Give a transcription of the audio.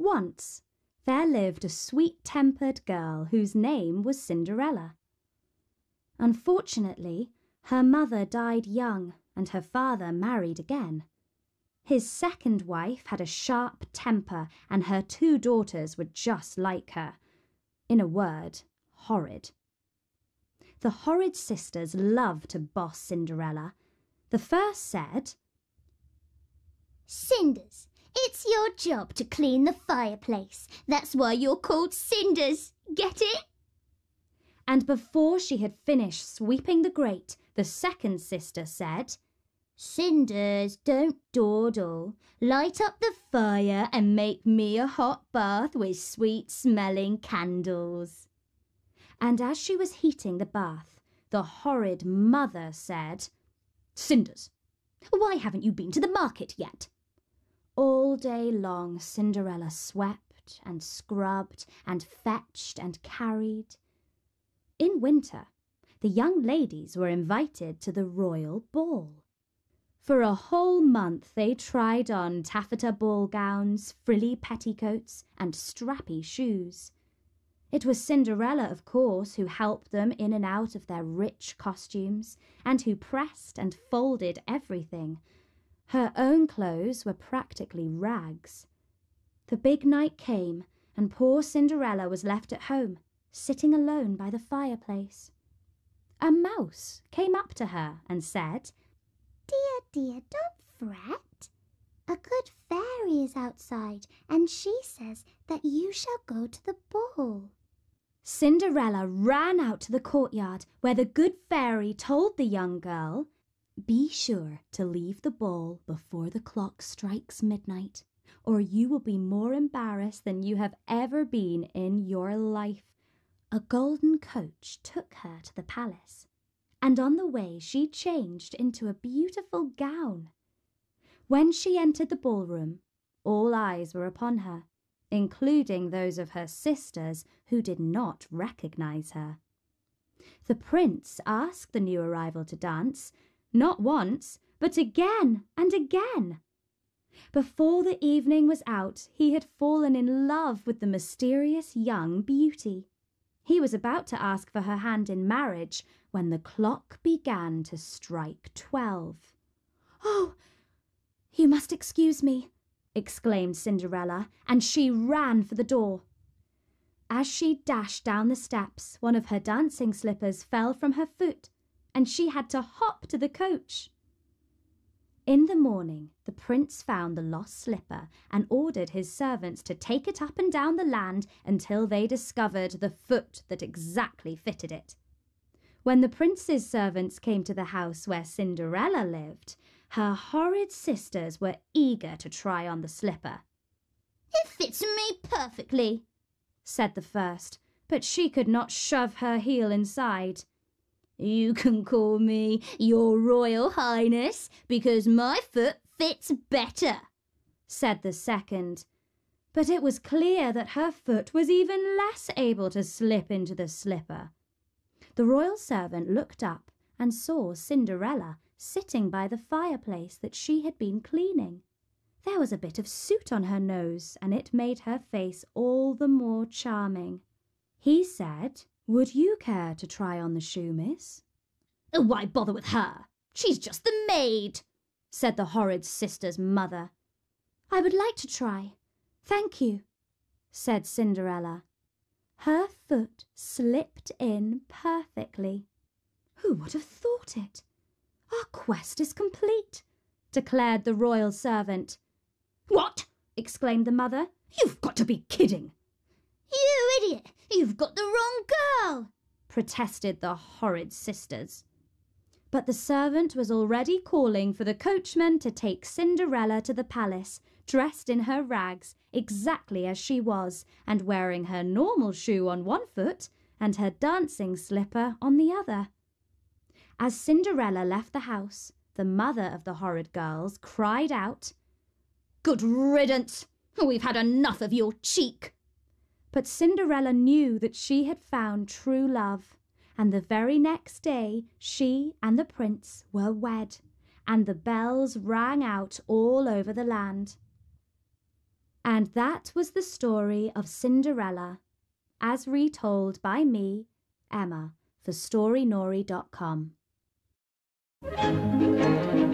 Once there lived a sweet-tempered girl whose name was Cinderella. Unfortunately, her mother died young and her father married again. His second wife had a sharp temper and her 2 daughters were just like her. In a word, horrid. The horrid sisters loved to boss Cinderella. The first said, "Cinders, it's your job to clean the fireplace. That's why you're called Cinders. Get it?" And before she had finished sweeping the grate, the second sister said, "Cinders, don't dawdle. Light up the fire and make me a hot bath with sweet-smelling candles." And as she was heating the bath, the horrid mother said, "Cinders, why haven't you been to the market yet?" All day long Cinderella swept and scrubbed and fetched and carried. In winter, the young ladies were invited to the royal ball. For a whole month they tried on taffeta ball gowns, frilly petticoats, and strappy shoes. It was Cinderella, of course, who helped them in and out of their rich costumes, and who pressed and folded everything. Her own clothes were practically rags. The big night came, and poor Cinderella was left at home, sitting alone by the fireplace. A mouse came up to her and said, "Dear, dear, don't fret. A good fairy is outside, and she says that you shall go to the ball." Cinderella ran out to the courtyard where the good fairy told the young girl, "Be sure to leave the ball before the clock strikes midnight, or you will be more embarrassed than you have ever been in your life." A golden coach took her to the palace, and on the way she changed into a beautiful gown. When she entered the ballroom, all eyes were upon her, including those of her sisters who did not recognize her. The prince asked the new arrival to dance, not once, but again and again. Before the evening was out, he had fallen in love with the mysterious young beauty. He was about to ask for her hand in marriage when the clock began to strike 12. "Oh, you must excuse me," exclaimed Cinderella, and she ran for the door. As she dashed down the steps, one of her dancing slippers fell from her foot, and she had to hop to the coach. In the morning, the prince found the lost slipper and ordered his servants to take it up and down the land until they discovered the foot that exactly fitted it. When the prince's servants came to the house where Cinderella lived, her horrid sisters were eager to try on the slipper. "It fits me perfectly," said the first, but she could not shove her heel inside. "You can call me your Royal Highness because my foot fits better," said the second. But it was clear that her foot was even less able to slip into the slipper. The royal servant looked up and saw Cinderella sitting by the fireplace that she had been cleaning. There was a bit of soot on her nose, and it made her face all the more charming. He said, "Would you care to try on the shoe, miss?" "Why bother with her? She's just the maid," said the horrid sister's mother. "I would like to try. Thank you," said Cinderella. Her foot slipped in perfectly. "Who would have thought it? Our quest is complete," declared the royal servant. "What?" exclaimed the mother. "You've got to be kidding." "You idiot! You've got the wrong girl!" protested the horrid sisters. But the servant was already calling for the coachman to take Cinderella to the palace, dressed in her rags, exactly as she was, and wearing her normal shoe on one foot and her dancing slipper on the other. As Cinderella left the house, the mother of the horrid girls cried out, "Good riddance! We've had enough of your cheek." But Cinderella knew that she had found true love, and the very next day she and the prince were wed, and the bells rang out all over the land. And that was the story of Cinderella, as retold by me, Emma, for StoryNori.com.